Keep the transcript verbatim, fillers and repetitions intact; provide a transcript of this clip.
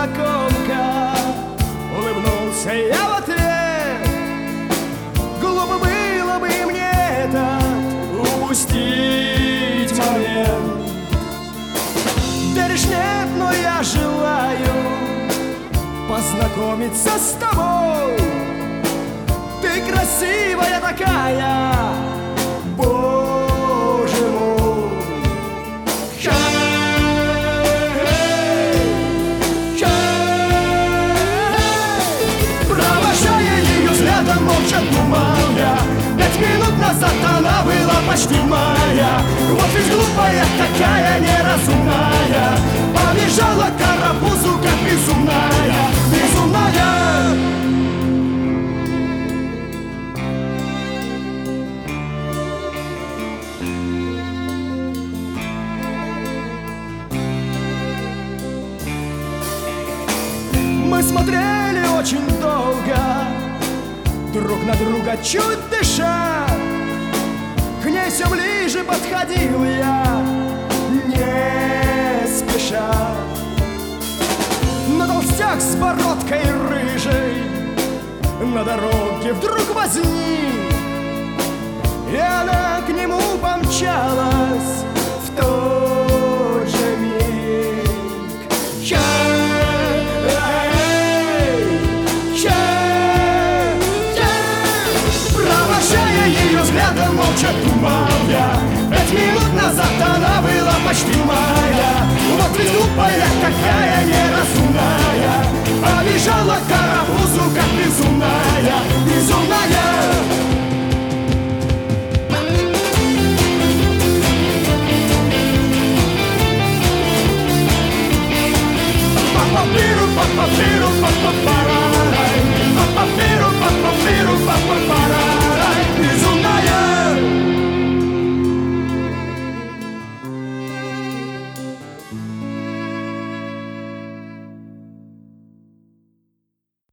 незнакомка. Улыбнулся я в ответ. Глупо было бы мне этот упустить момент. Веришь, нет, но я желаю познакомиться с тобой. Ты красивая такая, боже мой. Провожая ее взглядом, молча думал я. Пять минут назад она была почти моя. Вот ведь глупая какая, неразумная, побежала к карапузу, как безумная, безумная. Мы смотрели очень долго, друг на друга чуть дыша. К ней все ближе подходил я, не спеша. Но толстяк с бородкой рыжей на дороге вдруг возник, и она к нему помчалась в тот же миг. Я взглядом молча думал я. Пять минут назад она была почти моя. Вот ведь глупая какая, неразумная, побежала к карапузу, как безумная, безумная. Папа-пиру, папа-пиру, папа-пиру.